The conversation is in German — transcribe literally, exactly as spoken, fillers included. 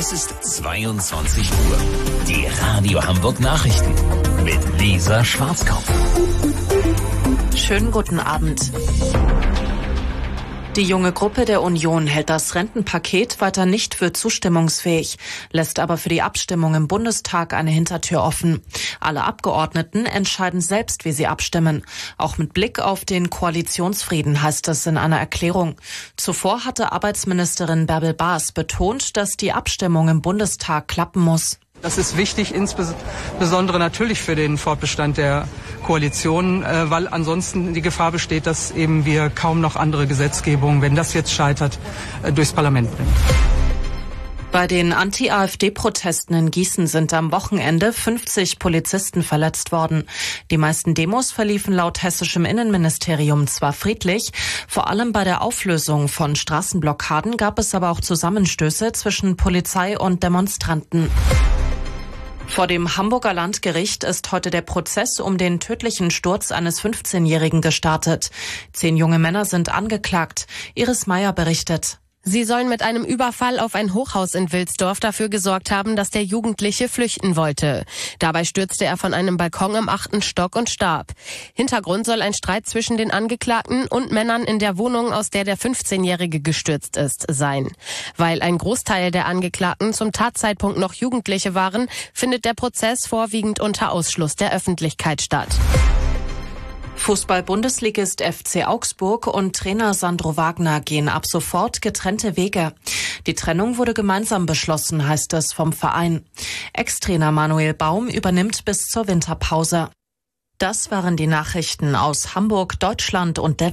Es ist zweiundzwanzig Uhr. Die Radio Hamburg Nachrichten mit Lisa Schwarzkopf. Schönen guten Abend. Die junge Gruppe der Union hält das Rentenpaket weiter nicht für zustimmungsfähig, lässt aber für die Abstimmung im Bundestag eine Hintertür offen. Alle Abgeordneten entscheiden selbst, wie sie abstimmen. Auch mit Blick auf den Koalitionsfrieden, heißt es in einer Erklärung. Zuvor hatte Arbeitsministerin Bärbel Baas betont, dass die Abstimmung im Bundestag klappen muss. Das ist wichtig, insbesondere natürlich für den Fortbestand der Koalition, weil ansonsten die Gefahr besteht, dass eben wir kaum noch andere Gesetzgebung, wenn das jetzt scheitert, durchs Parlament bringen. Bei den Anti-AfD-Protesten in Gießen sind am Wochenende fünfzig Polizisten verletzt worden. Die meisten Demos verliefen laut hessischem Innenministerium zwar friedlich, vor allem bei der Auflösung von Straßenblockaden gab es aber auch Zusammenstöße zwischen Polizei und Demonstranten. Vor dem Hamburger Landgericht ist heute der Prozess um den tödlichen Sturz eines fünfzehnjährigen gestartet. Zehn junge Männer sind angeklagt. Iris Meyer berichtet. Sie sollen mit einem Überfall auf ein Hochhaus in Wilsdorf dafür gesorgt haben, dass der Jugendliche flüchten wollte. Dabei stürzte er von einem Balkon im achten Stock und starb. Hintergrund soll ein Streit zwischen den Angeklagten und Männern in der Wohnung, aus der der fünfzehnjährige gestürzt ist, sein. Weil ein Großteil der Angeklagten zum Tatzeitpunkt noch Jugendliche waren, findet der Prozess vorwiegend unter Ausschluss der Öffentlichkeit statt. Fußball-Bundesligist F C Augsburg und Trainer Sandro Wagner gehen ab sofort getrennte Wege. Die Trennung wurde gemeinsam beschlossen, heißt es vom Verein. Ex-Trainer Manuel Baum übernimmt bis zur Winterpause. Das waren die Nachrichten aus Hamburg, Deutschland und der